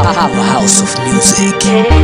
House of Music.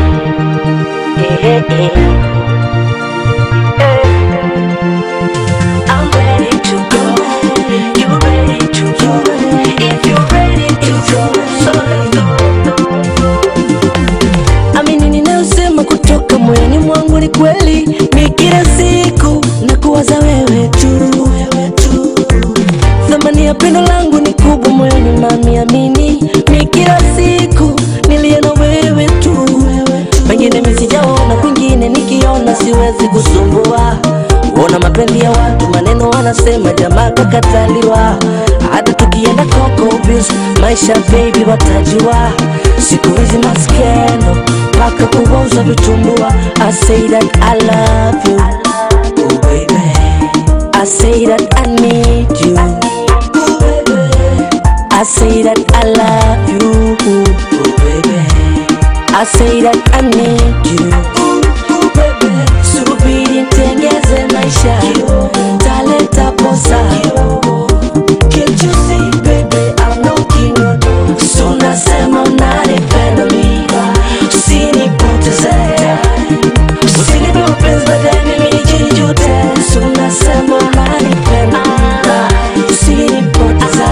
I'm ready to go. You ready to go? If you're ready to go, so let's go. Amini ninayosema kutoka moyoni mwangu ni kweli. Mimi kila siku nakuwaza wewe tu. Thamani ya pendo langu ni kubwa moyoni mami, amini. Mimi kila siku nilie na wewe tu. Pengine mimi sijaona, kwingine nikiona siwezi kusumbua. Ona mapenzi ya watu, maneno wanasema jamaa kakataliwa. Hata tukienda Coco Beach, maisha baby watajua. Siku hizi maskendo paka kuwauza vitumbua. I say that I love you, oh baby. I say that I need you, oh baby. I say that I love you, oh baby. I say that I need you, oh baby. Subiri nitengeze maisha, taleta posa. Can't you see baby I'm knocking your door? So nasema unanipenda mimi, usinipoteze. Usinipe mapenzi baadaye mimi nijijute. So nasema unanipenda mimi, usinipoteze.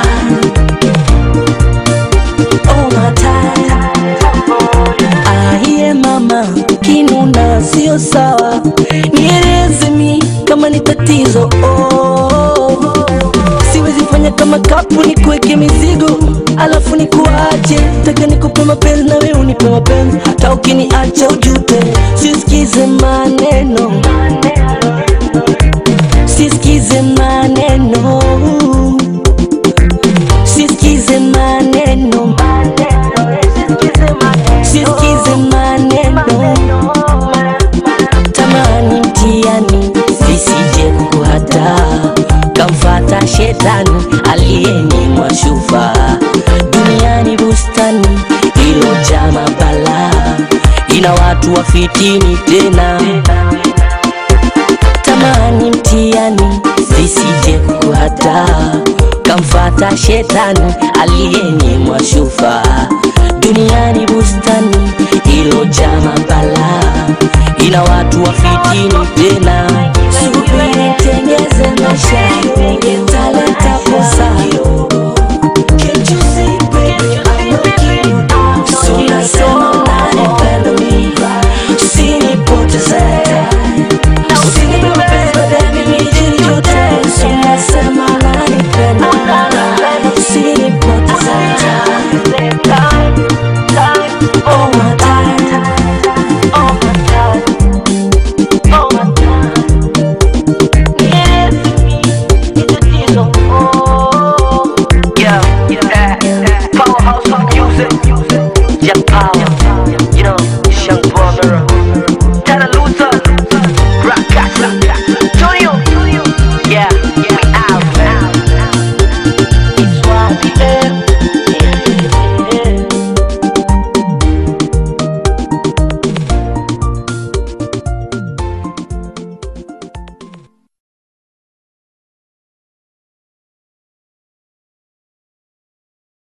Oh my time, ahiye mama, kinuna sio sawa. Nieleze mi kama ni tatizo, siwezi fanya kama kapu ni kuweke mizigo alafu ni kuache. Taka nikupe mapenzi na wewe unipe mapenzi, hata ukiniacha ujute. Sisikize maneno, sisikize maneno, sisikize maneno, sisikize maneno. Tamani mtiani sisije kuhata, kamfata shetani aliyenyimwa shufa. Duniani bustani ilojaa mabala, ina watu wafitini tena. Tamani mtiani sisije kuhata, kamfata shetani aliyenyimwa shufa. Duniani bustani ilojaa mabala, ina watu wafitini tena. Subiri nitengeze maisha, taleta posa.